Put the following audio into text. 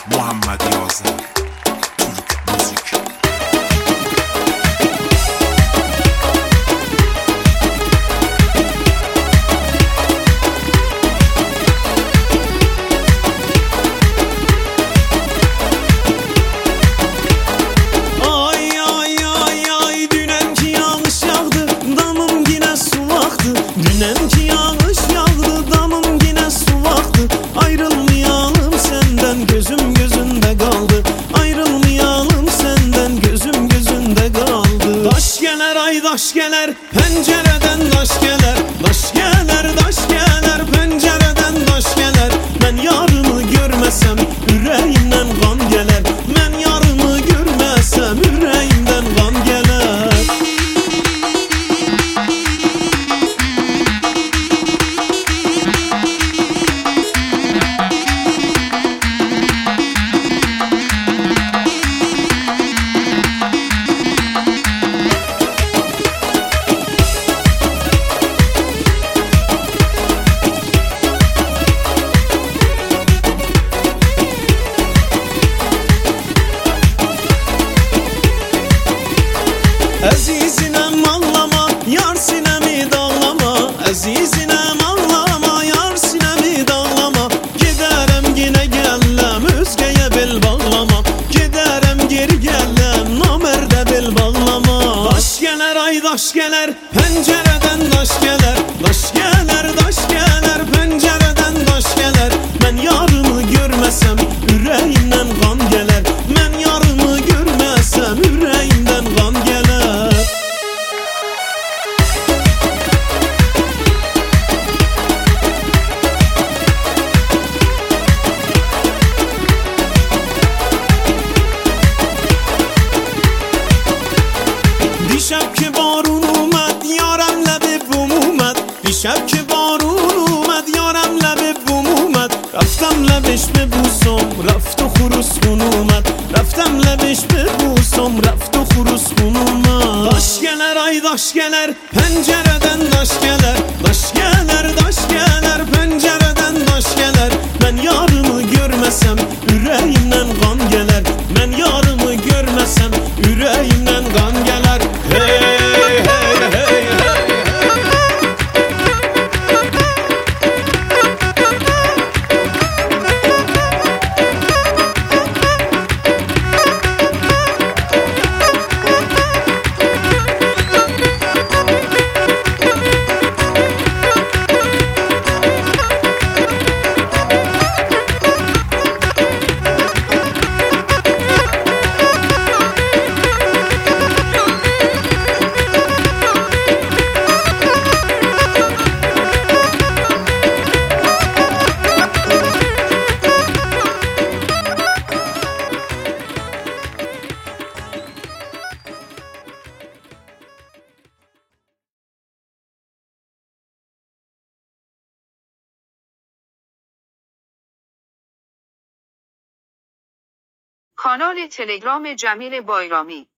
محمد یازر ترک موزیک. Dünenki yağış yağdı, damım yine sulaktı. Ayrılmayalım senden, gözüm gözünde kaldı. Ayrılmayalım senden, gözüm gözünde kaldı. Taş geler ay taş geler, pencereden taş geler. Taş geler taş geler, pencereden taş geler. Ben yarını görmesem yüreğimden kan geler. Ben yarını görmesem yüreğimden kan geler. Azizinem ağlama, yar sinemi dağlama. Azizinem ağlama, yar sinemi dağlama. Giderem yine gellem, özgeye bel bağlama. Giderem geri gellem, namerde bel bağlama. Taş geler ay taş geler, pencereden taş geler. Taş geler taş geler, pencereden taş geler. Ben yarımı görmesem yüreğimden kan geler. Ben yarımı görmesem yüreğimden kan geler. دیشب که بارون اومد یارم لب بوم اومد. دیشب که بارون اومد یارم لب بوم اومد. رفتم لبش ببوسم رفت و خروس خون اومد. رفتم لبش ببوسم رفت و خروس خون اومد. Taş geler ay taş geler, pencereden taş geler. Taş geler taş geler, pencereden taş geler. Ben yarımı görmesem yüreğimden kan geler. Ben yarımı görmesem yüreğimden kan geler. Hey hey hey hey. کانال تلگرام جمیل بایرامی